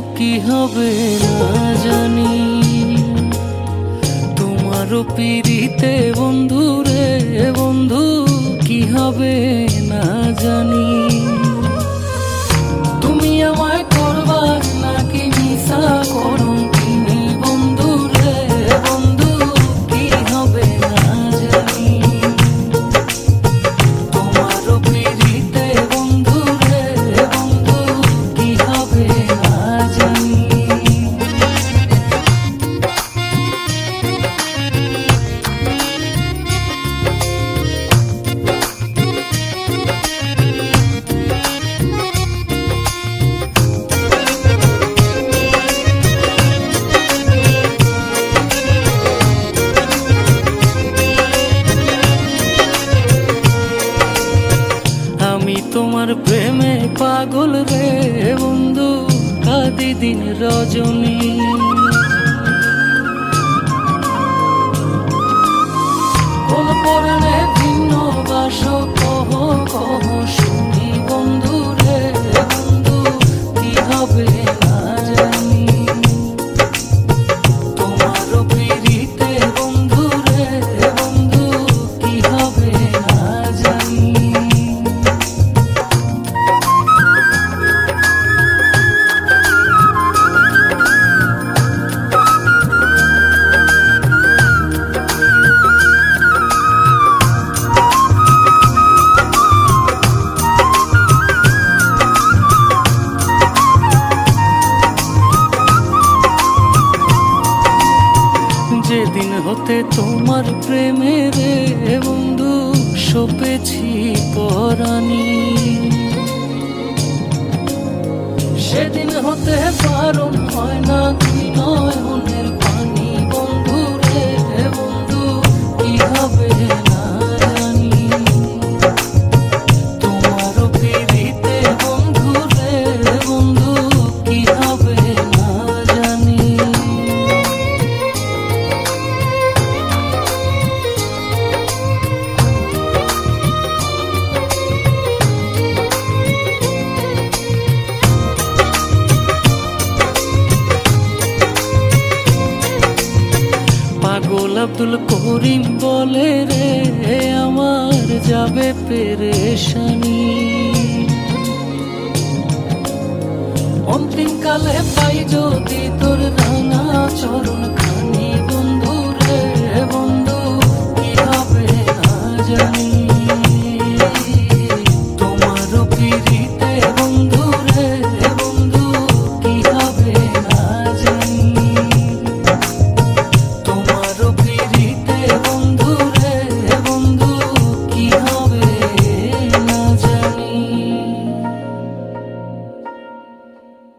কি হবে না জানি। তোমারও পিরিতে বন্ধু রে বন্ধু কি হবে না জানি। তুমি আমায় করবা নাকি মিশা করুন কিনি বন্ধু রে বন্ধু কি হবে না জানি। তোমারও পিরিতে বন্ধু রে বন্ধু কি হবে না জানি। তোমার প্রেমে পাগল রে বন্ধু কাঁদি দিন রজনী। কোন পরনে ভিন্ন বাস কহ কহ শুনি বন্ধু রে বন্ধু কি হবে না জানি। তোমারও পিরিতে বন্ধু রে বন্ধু কি হবে না জানি। যেদিন হতে তোমার প্রেমে রে বন্ধু সপেছি পরাণী, সেদিন হতে বারণ হয় না তুই নয়নের পানি বন্ধু রে বন্ধু কি হবে না জানি। তোমারও পিরিতে বন্ধু রে বন্ধু কি হবে না জানি। পাগল আব্দুল করিম বলে রে আমার যাবে পেরেশানি। অন্তিম কালে পাই যদি তোর রাঙা চরণ খানি বন্ধু রে বন্ধু কি হবে না জানি।